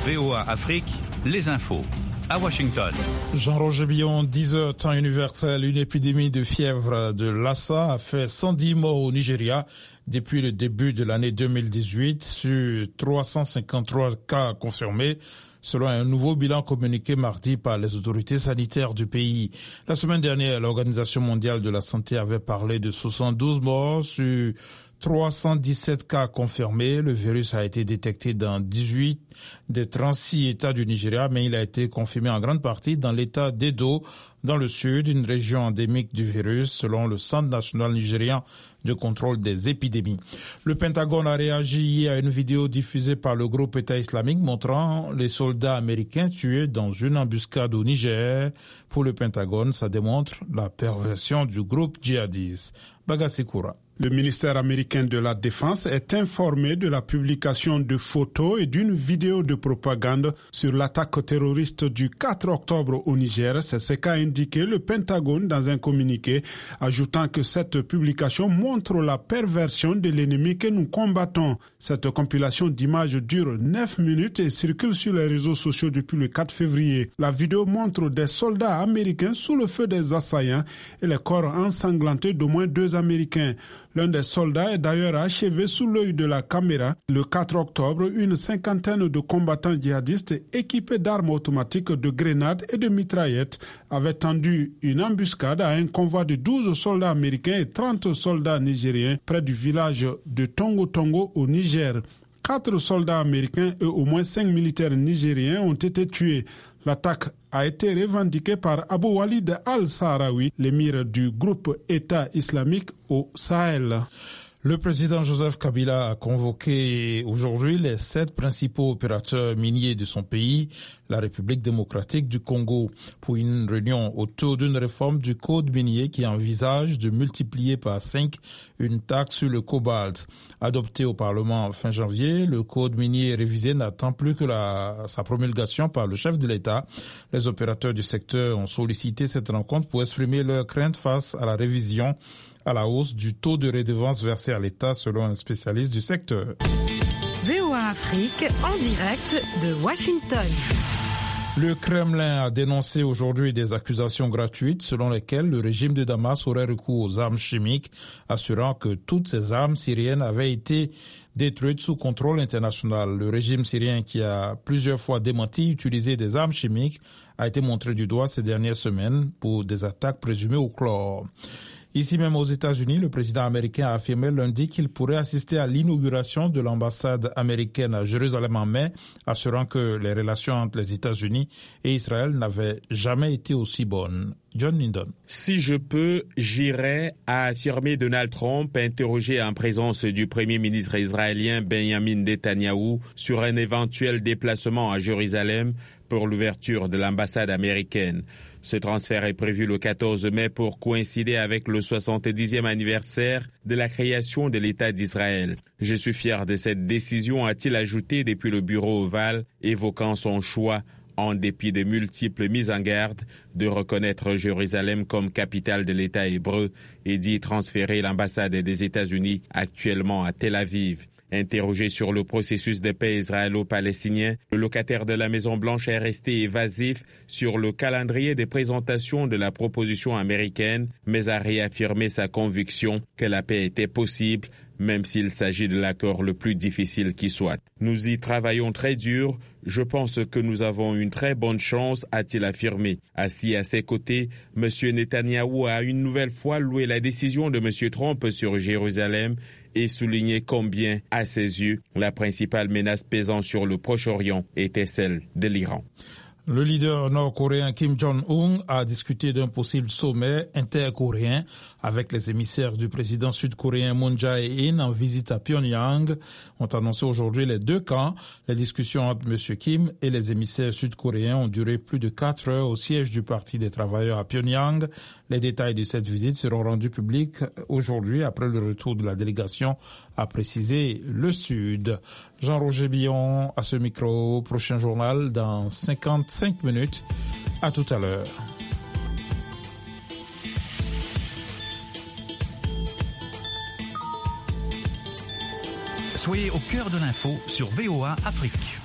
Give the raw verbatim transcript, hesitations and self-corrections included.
V O A Afrique, les infos. À Washington. Jean-Roger Billon, dix heures, temps universel. Une épidémie de fièvre de Lassa a fait cent dix morts au Nigeria depuis le début de l'année deux mille dix-huit sur trois cent cinquante-trois cas confirmés, selon un nouveau bilan communiqué mardi par les autorités sanitaires du pays. La semaine dernière, l'Organisation mondiale de la santé avait parlé de soixante-douze morts sur trois cent dix-sept cas confirmés. Le virus a été détecté dans dix-huit des trente-six États du Nigeria, mais il a été confirmé en grande partie dans l'État d'Edo, dans le sud, une région endémique du virus, selon le Centre national nigérian de contrôle des épidémies. Le Pentagone a réagi à une vidéo diffusée par le groupe État islamique montrant les soldats américains tués dans une embuscade au Niger. Pour le Pentagone, ça démontre la perversion du groupe djihadiste. Bagassikoura. Le ministère américain de la Défense est informé de la publication de photos et d'une vidéo de propagande sur l'attaque terroriste du quatre octobre au Niger. C'est ce qu'a indiqué le Pentagone dans un communiqué, ajoutant que cette publication montre la perversion de l'ennemi que nous combattons. Cette compilation d'images dure neuf minutes et circule sur les réseaux sociaux depuis le quatre février. La vidéo montre des soldats américains sous le feu des assaillants et les corps ensanglantés d'au moins deux Américains. L'un des soldats est d'ailleurs achevé sous l'œil de la caméra. Le quatre octobre, une cinquantaine de combattants djihadistes équipés d'armes automatiques, de grenades et de mitraillettes avaient tendu une embuscade à un convoi de douze soldats américains et trente soldats nigériens près du village de Tongo Tongo au Niger. Quatre soldats américains et au moins cinq militaires nigériens ont été tués. L'attaque a été revendiquée par Abu Walid al-Sahraoui, l'émir du groupe État islamique au Sahel. Le président Joseph Kabila a convoqué aujourd'hui les sept principaux opérateurs miniers de son pays, la République démocratique du Congo, pour une réunion autour d'une réforme du code minier qui envisage de multiplier par cinq une taxe sur le cobalt. Adopté au Parlement fin janvier, le code minier révisé n'attend plus que la, sa promulgation par le chef de l'État. Les opérateurs du secteur ont sollicité cette rencontre pour exprimer leurs craintes face à la révision à la hausse du taux de redevance versé à l'État, selon un spécialiste du secteur. V O A Afrique, en direct de Washington. Le Kremlin a dénoncé aujourd'hui des accusations gratuites selon lesquelles le régime de Damas aurait recours aux armes chimiques, assurant que toutes ces armes syriennes avaient été détruites sous contrôle international. Le régime syrien, qui a plusieurs fois démenti utiliser des armes chimiques, a été montré du doigt ces dernières semaines pour des attaques présumées au chlore. Ici même aux États-Unis, le président américain a affirmé lundi qu'il pourrait assister à l'inauguration de l'ambassade américaine à Jérusalem en mai, assurant que les relations entre les États-Unis et Israël n'avaient jamais été aussi bonnes. John Lindon. Si je peux, j'irai, a affirmé Donald Trump, interrogé en présence du premier ministre israélien Benjamin Netanyahou sur un éventuel déplacement à Jérusalem pour l'ouverture de l'ambassade américaine. Ce transfert est prévu le quatorze mai pour coïncider avec le soixante-dixième anniversaire de la création de l'État d'Israël. Je suis fier de cette décision, a-t-il ajouté depuis le bureau ovale, évoquant son choix, en dépit de multiples mises en garde, de reconnaître Jérusalem comme capitale de l'État hébreu et d'y transférer l'ambassade des États-Unis actuellement à Tel Aviv. Interrogé sur le processus de paix israélo-palestinien, le locataire de la Maison-Blanche est resté évasif sur le calendrier de présentation de la proposition américaine, mais a réaffirmé sa conviction que la paix était possible, même s'il s'agit de l'accord le plus difficile qui soit. Nous y travaillons très dur. Je pense que nous avons une très bonne chance, a-t-il affirmé. Assis à ses côtés, M. Netanyahou a une nouvelle fois loué la décision de M. Trump sur Jérusalem et souligné combien, à ses yeux, la principale menace pesant sur le Proche-Orient était celle de l'Iran. Le leader nord-coréen Kim Jong-un a discuté d'un possible sommet intercoréen avec les émissaires du président sud-coréen Moon Jae-in en visite à Pyongyang. Ont annoncé aujourd'hui les deux camps. Les discussions entre M. Kim et les émissaires sud-coréens ont duré plus de quatre heures au siège du Parti des travailleurs à Pyongyang. Les détails de cette visite seront rendus publics aujourd'hui après le retour de la délégation, a précisé le Sud. Jean-Roger Billon à ce micro. Prochain journal dans cinquante-cinq minutes. À tout à l'heure. Soyez au cœur de l'info sur V O A Afrique.